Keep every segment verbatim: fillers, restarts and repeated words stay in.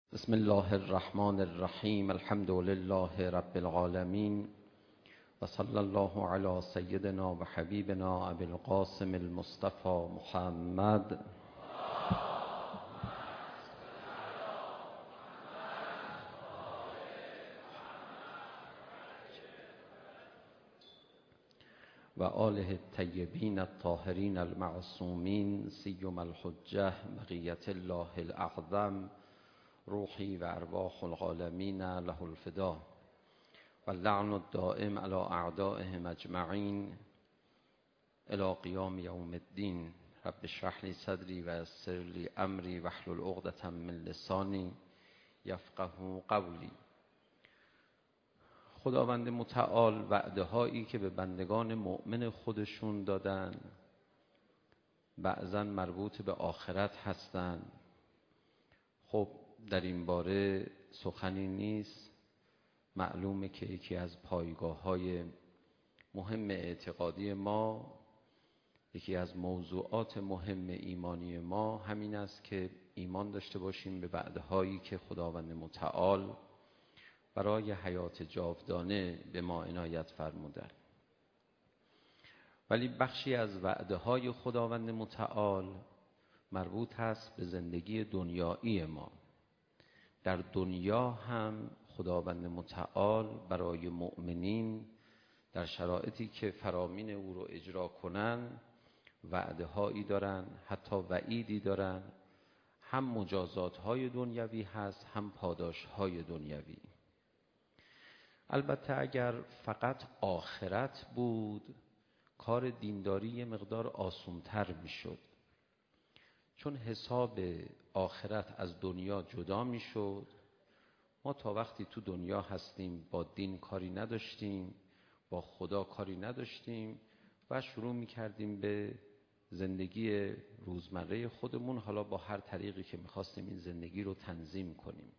بسم الله الرحمن الرحیم. الحمد لله رب العالمین و صلی الله علی سیدنا و حبیبنا ابی القاسم المصطفى محمد و آله الطیبین الطاهرین المعصومین سیما الحجة بقیة الله الاعظم روحی و ارواح العالمین له الفدا و اللعن الدائم علی اعدائهم اجمعین الی قیام یوم الدین. رب اشرح لی صدری و یسر لی امری واحلل عقدة من لسانی یفقهوا قولی. خداوند متعال وعده هایی که به بندگان مؤمن خودشون دادن بعضا مربوط به آخرت هستند. خب در این باره سخنی نیست. معلومه که یکی از پایگاه های مهم اعتقادی ما، یکی از موضوعات مهم ایمانی ما همین است که ایمان داشته باشیم به وعده هایی که خداوند متعال برای حیات جاودانه به ما عنایت فرمودند. ولی بخشی از وعده های خداوند متعال مربوط هست به زندگی دنیایی ما. در دنیا هم خداوند متعال برای مؤمنین در شرایطی که فرامین او رو اجرا کنن وعده هایی دارن، حتی وعیدی دارن. هم مجازات های دنیوی هست، هم پاداش های دنیوی. البته اگر فقط آخرت بود کار دینداری یه مقدار آسان‌تر میشد، چون حساب آخرت از دنیا جدا میشد. ما تا وقتی تو دنیا هستیم با دین کاری نداشتیم، با خدا کاری نداشتیم و شروع میکردیم به زندگی روزمره خودمون، حالا با هر طریقی که میخواستیم این زندگی رو تنظیم کنیم.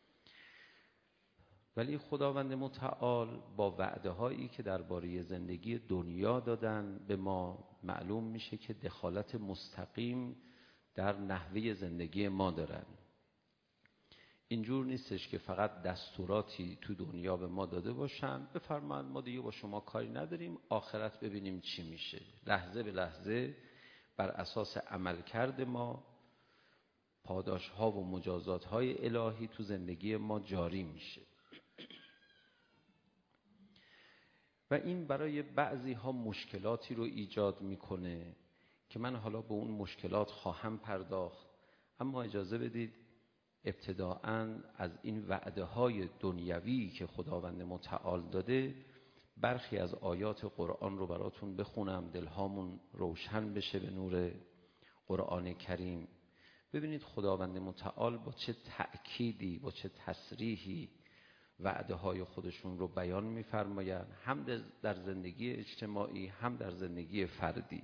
ولی خداوند متعال با وعده هایی که درباره زندگی دنیا دادن به ما معلوم میشه که دخالت مستقیم در نحوه زندگی ما دارن. اینجور نیستش که فقط دستوراتی تو دنیا به ما داده باشن بفرمایید ما دیگه با شما کاری نداریم، آخرت ببینیم چی میشه. لحظه به لحظه بر اساس عملکرد ما پاداش ها و مجازات های الهی تو زندگی ما جاری میشه. و این برای بعضی ها مشکلاتی رو ایجاد میکنه که من حالا به اون مشکلات خواهم پرداخت. اما اجازه بدید ابتداءً از این وعده های دنیوی که خداوند متعال داده برخی از آیات قرآن رو براتون بخونم، دلهامون روشن بشه به نور قرآن کریم. ببینید خداوند متعال با چه تأکیدی، با چه تصریحی وعده های خودشون رو بیان می‌فرمایند، هم در زندگی اجتماعی هم در زندگی فردی.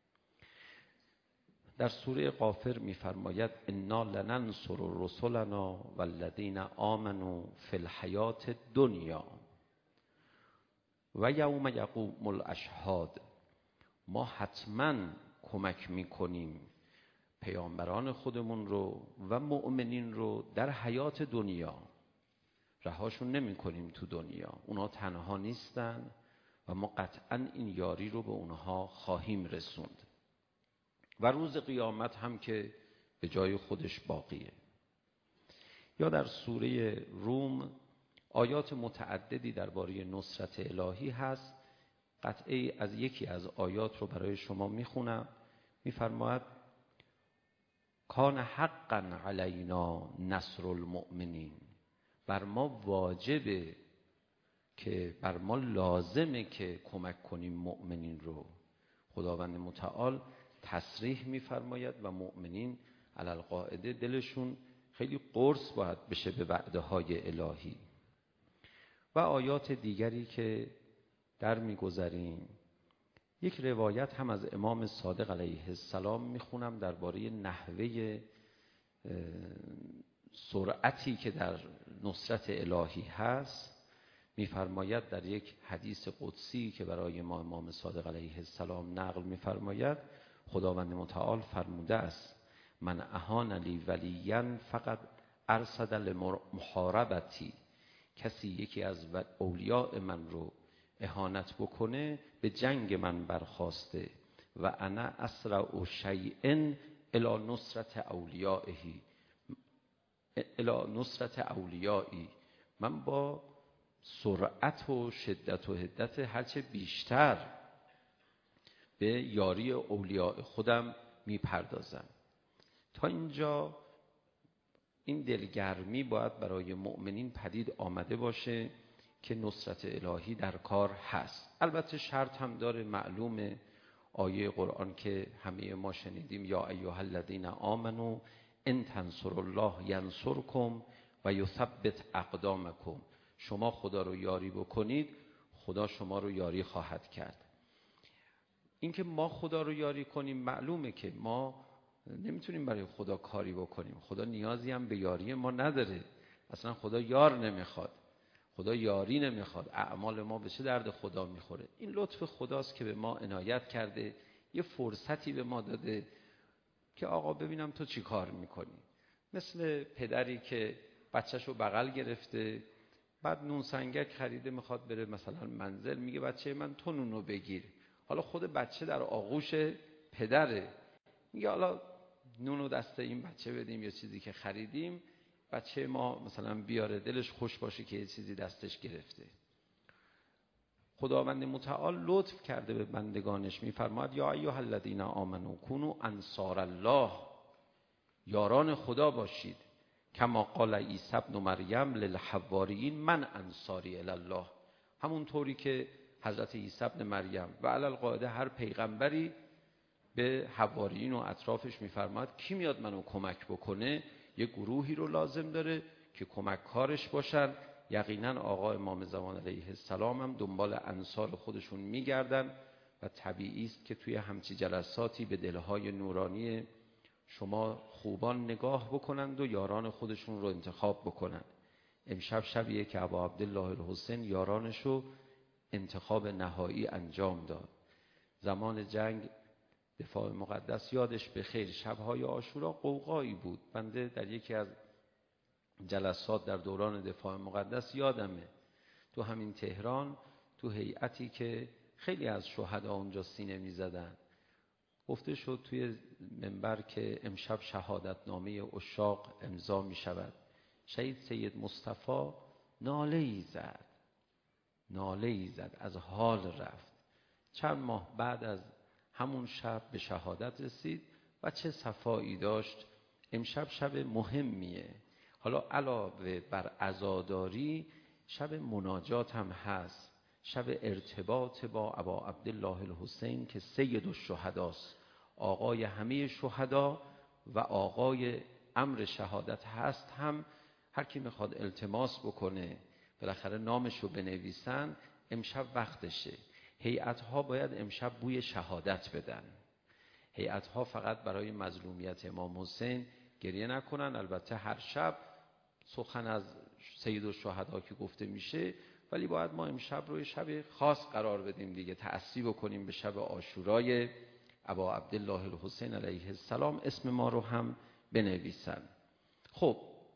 در سوره غافر می‌فرماید انا لننصر رسلنا والذین آمنوا فی الحیاة الدنیا و یوم یقوم الاشهاد. ما حتما کمک می‌کنیم پیامبران خودمون رو و مؤمنین رو در حیات دنیا. رهاشون نمی کنیم تو دنیا، اونا تنها نیستن و ما قطعا این یاری رو به اونها خواهیم رسوند. و روز قیامت هم که به جای خودش باقیه. یا در سوره روم آیات متعددی درباره نصرت الهی هست. قطعه از یکی از آیات رو برای شما میخونم. میفرماید کان حقا علینا نصر المؤمنین. بر ما واجبه که بر ما لازمه که کمک کنیم مؤمنین رو. خداوند متعال تصریح می‌فرماید و مؤمنین علی القاعده دلشون خیلی قرص باید بشه به وعده های الهی. و آیات دیگری که در می‌گذریم، یک روایت هم از امام صادق علیه السلام میخونم درباره نحوه سرعتی که در نصرت الهی هست. میفرماید در یک حدیث قدسی که برای ما امام صادق علیه السلام نقل میفرماید، خداوند متعال فرموده است من اهان لی ولیا فقط ارصد لمحاربتی، کسی یکی از اولیاء من رو اهانت بکنه به جنگ من برخواسته. و انا اسرع شیء الی نصرت اولیائه، الی نصرت اولیایی، من با سرعت و شدت و حدت هرچه بیشتر به یاری اولیاء خودم میپردازم. تا اینجا این دلگرمی باید برای مؤمنین پدید آمده باشه که نصرت الهی در کار هست. البته شرط هم داره، معلومه، آیه قرآن که همه ما شنیدیم، یا ایها الذین آمنوا ان تنصروا الله ینصرکم و یثبت اقدامکم، شما خدا رو یاری بکنید خدا شما رو یاری خواهد کرد. اینکه ما خدا رو یاری کنیم، معلومه که ما نمیتونیم برای خدا کاری بکنیم، خدا نیازی هم به یاری ما نداره، اصلا خدا یار نمیخواد، خدا یاری نمیخواد، اعمال ما به چه درد خدا میخوره؟ این لطف خداست که به ما عنایت کرده، یه فرصتی به ما داده که آقا ببینم تو چی کار میکنی. مثل پدری که بچه‌شو بغل گرفته، بعد نون سنگک خریده میخواد بره مثلا منزل، میگه بچه من تو نونو بگیر. حالا خود بچه در آغوش پدره، میگه حالا نونو دست این بچه بدیم یا چیزی که خریدیم، بچه ما مثلا بیاره، دلش خوش باشه که یه چیزی دستش گرفته. خداوند متعال لطف کرده به بندگانش، میفرماد یا ایها الذین آمنوا کونوا انصار الله، یاران خدا باشید. کما قال عیسی ابن مریم للحواریین من انصاری الی الله، همون طوری که حضرت عیسی ابن مریم و علی القاعده هر پیغمبری به حواریین و اطرافش میفرماد کی میاد منو کمک بکنه، یه گروهی رو لازم داره که کمک کارش باشن. یقینا آقا امام زمان علیه السلام هم دنبال انصار خودشون میگردن و طبیعی است که توی همچی جلساتی به دلهای نورانی شما خوبان نگاه بکنند و یاران خودشون رو انتخاب بکنند. امشب شبیه که ابا عبدالله الحسین یارانشو انتخاب نهایی انجام داد. زمان جنگ دفاع مقدس یادش به خیر، شبهای عاشورا قوقایی بود. بنده در یکی از جلسات در دوران دفاع مقدس یادمه تو همین تهران، تو هیئتی که خیلی از شهدا اونجا سینه می زدن، گفته شد توی منبر که امشب شهادت نامه عشاق امضا می شود. شهید سید مصطفی ناله ای زد، ناله ای زد، از حال رفت. چند ماه بعد از همون شب به شهادت رسید و چه صفایی داشت. امشب شب مهمیه. حالا علاوه بر عزاداری شب مناجات هم هست، شب ارتباط با ابا عبدالله الحسین که سید الشهداست، آقای همه شهدا و آقای امر شهادت هست. هم هر کی میخواد التماس بکنه بالاخره نامشو بنویسن، امشب وقتشه. هیئت‌ها باید امشب بوی شهادت بدن. هیئت‌ها فقط برای مظلومیت امام حسین گریه نکنن. البته هر شب سخن از سید الشهدا که گفته میشه، ولی باید ما امشب رو شب خاص قرار بدیم دیگه، تأسی بکنیم به شب عاشورای ابا عبدالله الحسین علیه السلام، اسم ما رو هم بنویسن. خب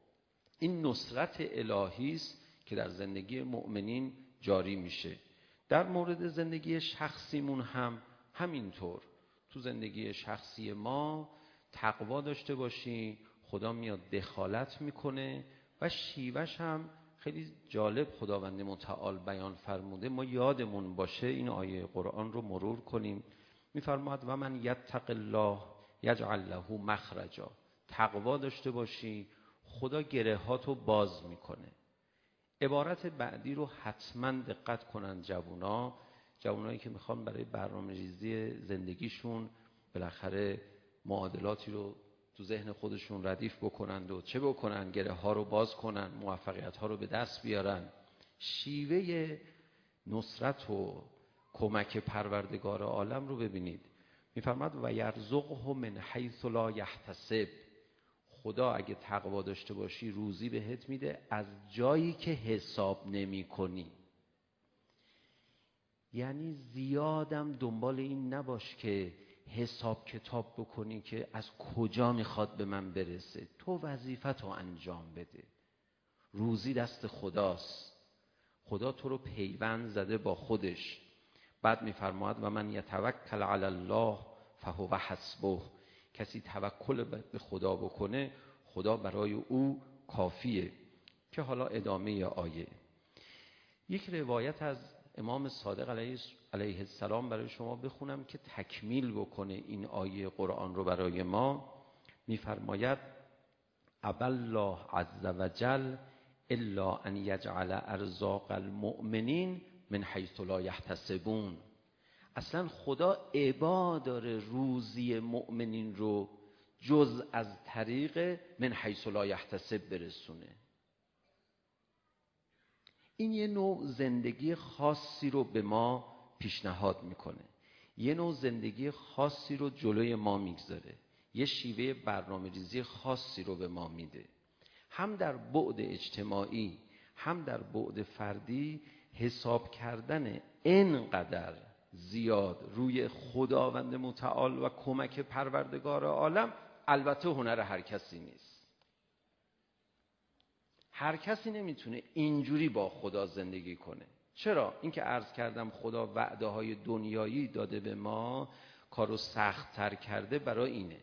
این نصرت الهی است که در زندگی مؤمنین جاری میشه. در مورد زندگی شخصیمون هم همینطور. تو زندگی شخصی ما تقوا داشته باشی، خدا میاد دخالت میکنه و شیوهش هم خیلی جالب خداوند متعال بیان فرموده. ما یادمون باشه این آیه قرآن رو مرور کنیم. میفرماد و من یتق الله یجعل له مخرجا، تقوا داشته باشی خدا گره هاتو باز میکنه. عبارت بعدی رو حتما دقت کنن جوونا، جوونایی که میخوان برای برنامه ریزی زندگیشون بالاخره معادلاتی رو تو ذهن خودشون ردیف بکنند و چه بکنن، گره ها رو باز کنن، موفقیت ها رو به دست بیارن. شیوه نصرت و کمک پروردگار عالم رو ببینید. میفرماد و یرزقه من حیث لا یحتسب، خدا اگه تقوا داشته باشی روزی بهت میده از جایی که حساب نمی کنی. یعنی زیادم دنبال این نباش که حساب کتاب بکنی که از کجا میخواد به من برسه. تو وظیفت رو انجام بده. روزی دست خداست. خدا تو رو پیوند زده با خودش. بعد میفرماید و من یتوکل علی الله فهو حسبه. کسی توکل به خدا بکنه خدا برای او کافیه. که حالا ادامه آیه. یک روایت از امام صادق علیه علیه السلام برای شما بخونم که تکمیل بکنه این آیه قرآن رو برای ما. میفرماید ابى الله عز وجل الا ان یجعل ارزاق المؤمنین من حیث لا یحتسبون. اصلا خدا ابا داره روزی مؤمنین رو جز از طریق من حیث لا یحتسب برسونه. این یه نوع زندگی خاصی رو به ما پیشنهاد میکنه. یه نوع زندگی خاصی رو جلوی ما میگذاره. یه شیوه برنامه ریزی خاصی رو به ما میده. هم در بعد اجتماعی هم در بعد فردی حساب کردن اینقدر زیاد روی خداوند متعال و کمک پروردگار عالم البته هنر هر کسی نیست. هر کسی نمیتونه اینجوری با خدا زندگی کنه. چرا؟ این که عرض کردم خدا وعده های دنیایی داده به ما، کارو سخت تر کرده برای اینه.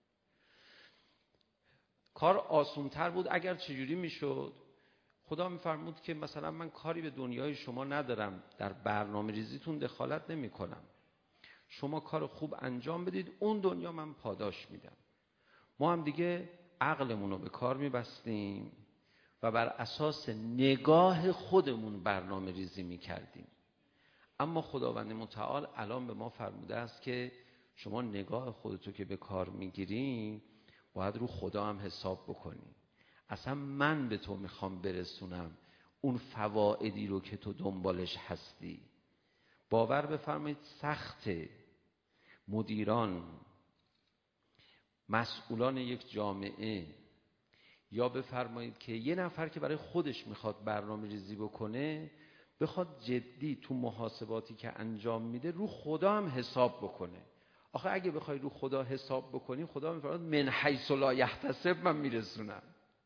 کار آسان تر بود اگر چجوری میشد؟ خدا میفرمود که مثلا من کاری به دنیای شما ندارم، در برنامه ریزیتون دخالت نمی کنم. شما کار خوب انجام بدید، اون دنیا من پاداش میدم. ما هم دیگه عقلمون رو به کار میبستیم و بر اساس نگاه خودمون برنامه ریزی می کردیم. اما خداوند متعال الان به ما فرموده است که شما نگاه خودتو که به کار میگیری باید رو خدا هم حساب بکنی. اصلا من به تو میخوام برسونم اون فوائدی رو که تو دنبالش هستی. باور بفرمایید سخته مدیران، مسئولان یک جامعه، یا بفرمایید که یه نفر که برای خودش میخواد برنامه ریزی بکنه بخواد جدی تو محاسباتی که انجام میده رو خدا هم حساب بکنه. آخه اگه بخوای رو خدا حساب بکنی خدا میفرماد من حیث لا یحتسب من میرسونم.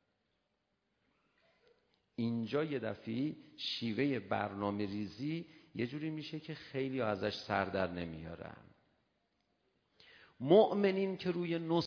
اینجا یه دفعه شیوه برنامه ریزی یه جوری میشه که خیلی ازش سر در نمیارن. مؤمنین که روی